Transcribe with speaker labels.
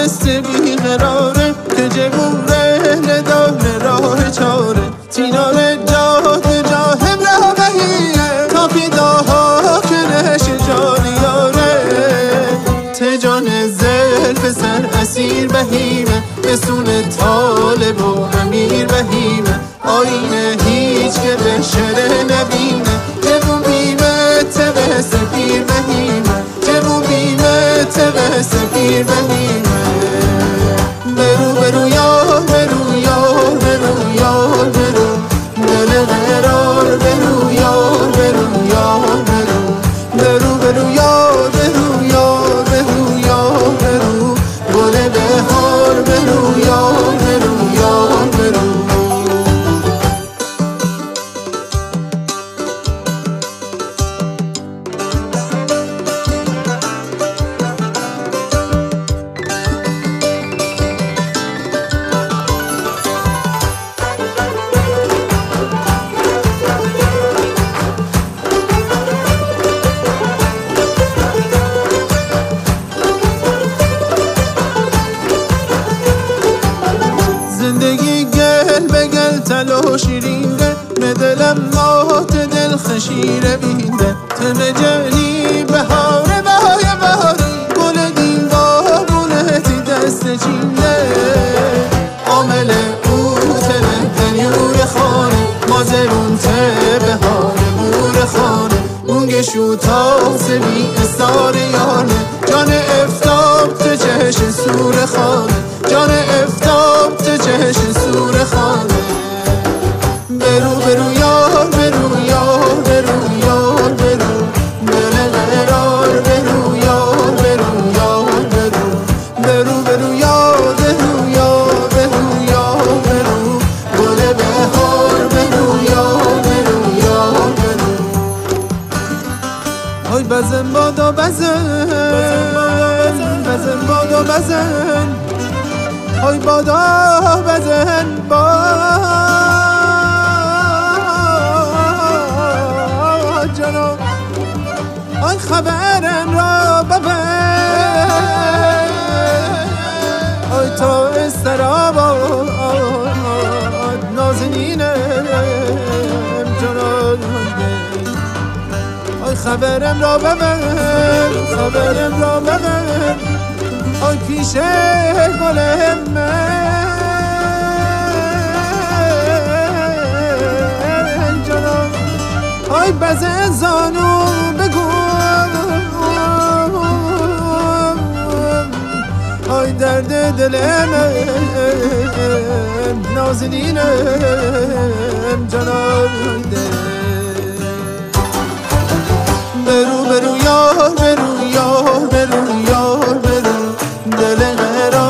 Speaker 1: آهسته بیقراره که جبوره نداره راه چاره تیناره جاده جاهم را بهیه تا فیداها که نشه جانیاره تجان زلف سر اسیر بهیمه بسون طالب و امیر بهیمه آینه هیچ که بشره نبینه جبون بیمه تبه سفیر بهیمه جبون بیمه تبه سفیر بهیمه برو برو یار برو یار برو یار برو دل قرار برو یار برو یار برو برو برو یار برو یار برو یار برو گل بهار برو یار برو یار برو زندگی گل به گل تلا و شیرینه ندلم مات دل خشیره بینده تم جلی بهاره بهای بهاری گل دین بابونه تی دست چینه عامل او تله دنیور خانه مازرون ته بهاره مور خانه مونگشو تا سوی استار یانه جان افتاب تو چهش سور خانه جان افتاب تو چهش سور خانه برو برو یار برو یار برو یار برو دل قرار برو یار برو یار برو برو برو یار برو یار برو یار برو گل بهار برو یار برو یار برو های بزن بادا بزن بزن بادا بزن های بادا بزن با جناب های خبرم را ببر های تا استراباد نازنینم جناب های خبرم را ببر خبرم را ببر های پیش گلم من جناب های بزن زانو بگو های درد دلم نازنینم جناب برو برو یار برو یار برو یار برو دل غیران